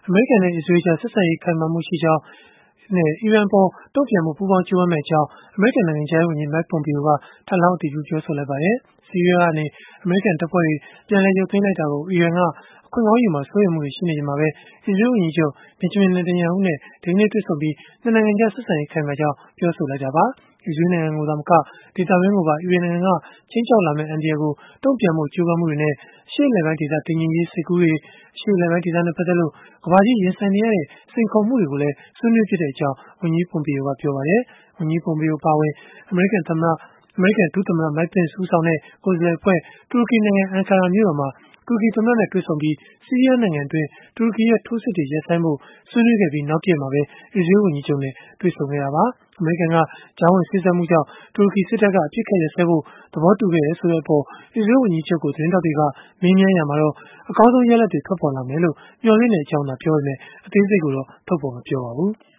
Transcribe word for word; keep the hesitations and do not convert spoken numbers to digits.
အမေရိကန်နဲ့ အစ္စရေးကြား ဆက်ဆံရေးခိုင်မာမှုရှိကြောင်းနဲ့ အီရန်အပေါ် တုံ့ပြန်ဖို့ ပူးပေါင်းကြိုးပမ်းမယ့်အကြောင်း အမေရိကန် နိုင်ငံခြားရေးဝန်ကြီး Mike Pompeo က ထပ်လောင်း အတည်ပြု ပြောဆိုလိုက်ပါတယ်။ ဆီးရီးယားကနေ အမေရိကန်တပ်ဖွဲ့တွေ ပြန်လည်ရုပ်သိမ်းလိုက်တာကို အီရန်က အခွင့်ကောင်းယူမှာ စိုးရိမ်မှုတွေ ရှိနေချိန်မှာပဲ အစ္စရေးဝန်ကြီးချုပ် Benjamin Netanyahu နဲ့ ဒီကနေ့ တွေ့ဆုံပြီး ၂ နိုင်ငံကြား ဆက်ဆံရေး ခိုင်မာကြောင်း ပြောဆိုလိုက်တာပါ။ အစ္စရေးနိုင်ငံကို သာမက ဒေသတွင်းကိုပါ အီရန်နိုင်ငံက ခြိမ်းခြောက်လာမယ့် အန္တရာယ်ကို တုံ့ပြန်ဖို့ ကြိုးပမ်းမှုတွေနဲ့ အရှေ့အလယ်ပိုင်းဒေသ တည်ငြိမ်ရေး စိတ်ကူးတွေ၊ အရှေ့အလယ်ပိုင်းဒေသနဲ့ ပတ်သက်လို့ ကမ္ဘာကြီး ရင်ဆိုင်နေရတဲ့ စိန်ခေါ်မှုတွေကိုလည်း ဆွေးနွေးဖြစ်ကြောင်း ဝန်ကြီး Pompeo ကပြောပါတယ်။ ဝန်ကြီး Pompeo အပါအဝင် အမေရိကန်သမ္မတ၊ အမေရိကန် ဒုသမ္မတ Mike Pence ဦးဆောင်တဲ့ ကိုယ်စားလှယ်အဖွဲ့ တူရကီနိုင်ငံ Ankara မြို့တော်မှာ တူရကီသမ္မတနဲ့ တွေ့ဆုံပြီး ဆီးရီးယားနိုင်ငံတွင်း တူရကီရဲ့ ထိုးစစ်တွေ ရပ်ဆိုင်းဖို့ ဆွေးနွေးခဲ့ပြီး နောက်တရက်မှာပဲ အစ္စရေးဝန်ကြီးချုပ်နဲ့ တွေ့ဆုံခဲ့တာပါ။ အမေရိကန်က ကြားဝင်စေ့စပ်မှုကြောင့် တူရကီစစ်တပ်က အပစ်အခတ်ရပ်စဲဖို့ သဘောတူခဲ့တယ်ဆိုတဲ့အပေါ် အစ္စရေးဝန်ကြီးချုပ်ကို သတင်းထောက်တွေက မေးမြန်းရာမှာတော့ အကောင်းဆုံး ရလဒ်တွေ ထွက်ပေါ်လာမယ်လို့ မျှော်လင့်ကြောင်းသာ ပြောပေမဲ့ အသေးစိတ်ကိုတော့ ထုတ်ဖော်မပြောပါဘူး။